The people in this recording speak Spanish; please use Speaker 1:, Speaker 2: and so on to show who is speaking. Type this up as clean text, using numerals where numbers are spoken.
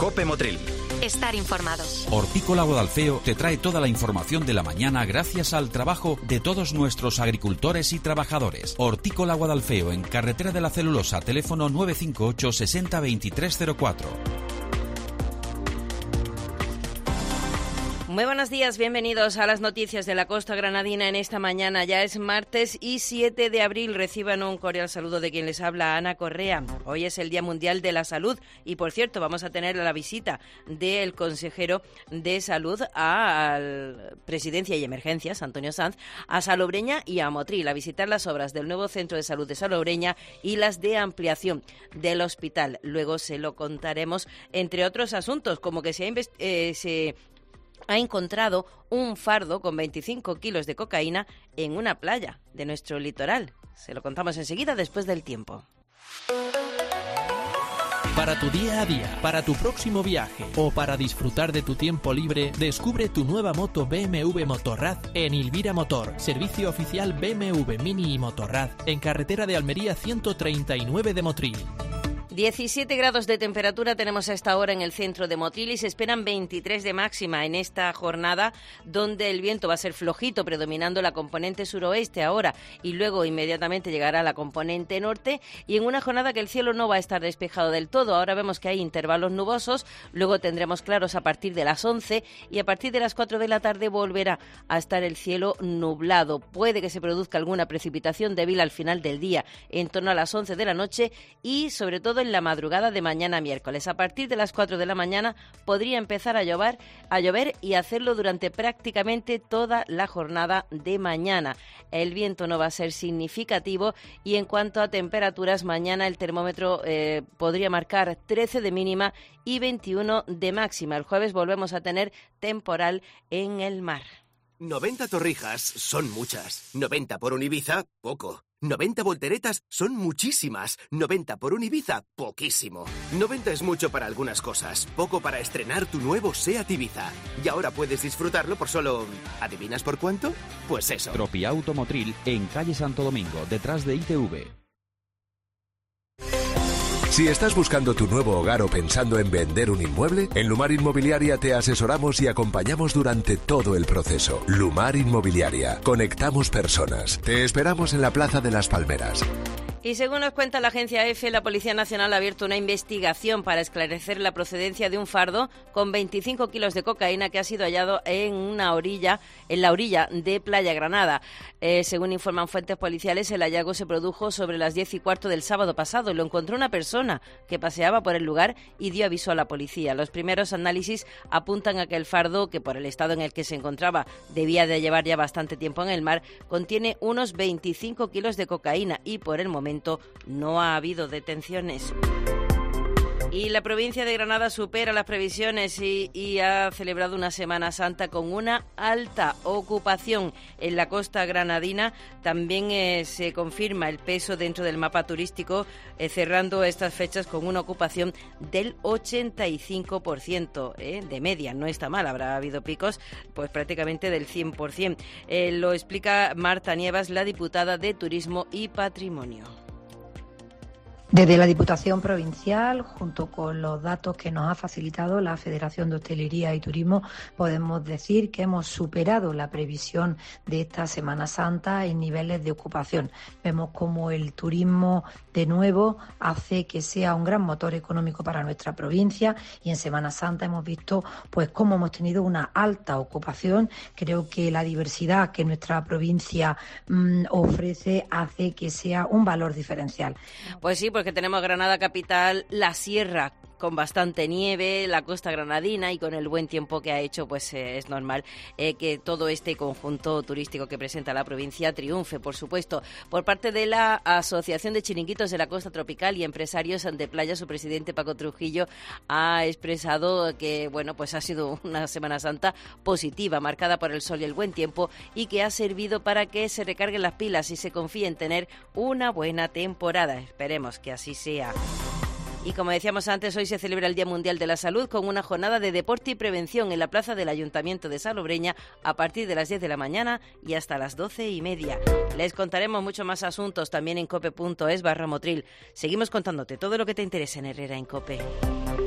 Speaker 1: COPE Motril.
Speaker 2: Estar informados.
Speaker 3: Hortícola Guadalfeo te trae toda la información de la mañana gracias al trabajo de todos nuestros agricultores y trabajadores. Hortícola Guadalfeo, en Carretera de la Celulosa, teléfono 958 60 2304.
Speaker 4: Muy buenos días, bienvenidos a las noticias de la costa granadina en esta mañana. Ya es martes y 7 de abril. Reciban un cordial saludo de quien les habla, Ana Correa. Hoy es el Día Mundial de la Salud y, por cierto, vamos a tener la visita del consejero de Salud a Presidencia y Emergencias, Antonio Sanz, a Salobreña y a Motril, a visitar las obras del nuevo Centro de Salud de Salobreña y las de ampliación del hospital. Luego se lo contaremos, entre otros asuntos, como que se ha encontrado un fardo con 25 kilos de cocaína en una playa de nuestro litoral. Se lo contamos enseguida, después del tiempo.
Speaker 5: Para tu día a día, para tu próximo viaje o para disfrutar de tu tiempo libre, descubre tu nueva moto BMW Motorrad en Ilvira Motor, servicio oficial BMW Mini y Motorrad, en carretera de Almería 139 de Motril.
Speaker 4: 17 grados de temperatura tenemos a esta hora en el centro de Motril y se esperan 23 de máxima en esta jornada, donde el viento va a ser flojito, predominando la componente suroeste ahora y luego inmediatamente llegará la componente norte, y en una jornada que el cielo no va a estar despejado del todo. Ahora vemos que hay intervalos nubosos, luego tendremos claros a partir de las 11 y a partir de las 4 de la tarde volverá a estar el cielo nublado. Puede que se produzca alguna precipitación débil al final del día, en torno a las 11 de la noche y sobre todo en la madrugada de mañana miércoles. A partir de las 4 de la mañana podría empezar a llover y hacerlo durante prácticamente toda la jornada de mañana. El viento no va a ser significativo y en cuanto a temperaturas, mañana el termómetro podría marcar 13 de mínima y 21 de máxima. El jueves volvemos a tener temporal en el mar.
Speaker 6: 90 torrijas son muchas. 90 por un Ibiza, poco. 90 volteretas son muchísimas. 90 por un Ibiza, poquísimo. 90 es mucho para algunas cosas, poco para estrenar tu nuevo SEAT Ibiza. Y ahora puedes disfrutarlo por solo... ¿adivinas por cuánto? Pues eso.
Speaker 3: Tropiauto Motril, en calle Santo Domingo, detrás de ITV.
Speaker 7: Si estás buscando tu nuevo hogar o pensando en vender un inmueble, en Lumar Inmobiliaria te asesoramos y acompañamos durante todo el proceso. Lumar Inmobiliaria. Conectamos personas. Te esperamos en la Plaza de las Palmeras.
Speaker 4: Y según nos cuenta la agencia EFE, la Policía Nacional ha abierto una investigación para esclarecer la procedencia de un fardo con 25 kilos de cocaína que ha sido hallado en la orilla de Playa Granada. Según informan fuentes policiales, el hallazgo se produjo sobre las 10:15 del sábado pasado. Lo encontró una persona que paseaba por el lugar y dio aviso a la policía. Los primeros análisis apuntan a que el fardo, que por el estado en el que se encontraba debía de llevar ya bastante tiempo en el mar, contiene unos 25 kilos de cocaína y por el momento no ha habido detenciones. Y la provincia de Granada supera las previsiones y ha celebrado una Semana Santa con una alta ocupación en la costa granadina. También se confirma el peso dentro del mapa turístico, cerrando estas fechas con una ocupación del 85%, de media. No está mal, habrá habido picos pues prácticamente del 100%. Lo explica Marta Nievas, la diputada de Turismo y Patrimonio.
Speaker 8: Desde la Diputación Provincial, junto con los datos que nos ha facilitado la Federación de Hostelería y Turismo, podemos decir que hemos superado la previsión de esta Semana Santa en niveles de ocupación. Vemos cómo el turismo, de nuevo, hace que sea un gran motor económico para nuestra provincia, y en Semana Santa hemos visto pues cómo hemos tenido una alta ocupación. Creo que la diversidad que nuestra provincia ofrece hace que sea un valor diferencial.
Speaker 4: Pues sí, porque tenemos Granada capital, la sierra con bastante nieve, la costa granadina, y con el buen tiempo que ha hecho, pues es normal que todo este conjunto turístico que presenta la provincia triunfe, por supuesto. Por parte de la Asociación de Chiringuitos de la Costa Tropical y Empresarios de Playa, su presidente Paco Trujillo ha expresado que pues ha sido una Semana Santa positiva, marcada por el sol y el buen tiempo, y que ha servido para que se recarguen las pilas y se confíe en tener una buena temporada. Esperemos que así sea. Y como decíamos antes, hoy se celebra el Día Mundial de la Salud con una jornada de deporte y prevención en la plaza del Ayuntamiento de Salobreña a partir de las 10 de la mañana y hasta las 12:30. Les contaremos muchos más asuntos también en cope.es/Motril. Seguimos contándote todo lo que te interesa en Herrera en COPE.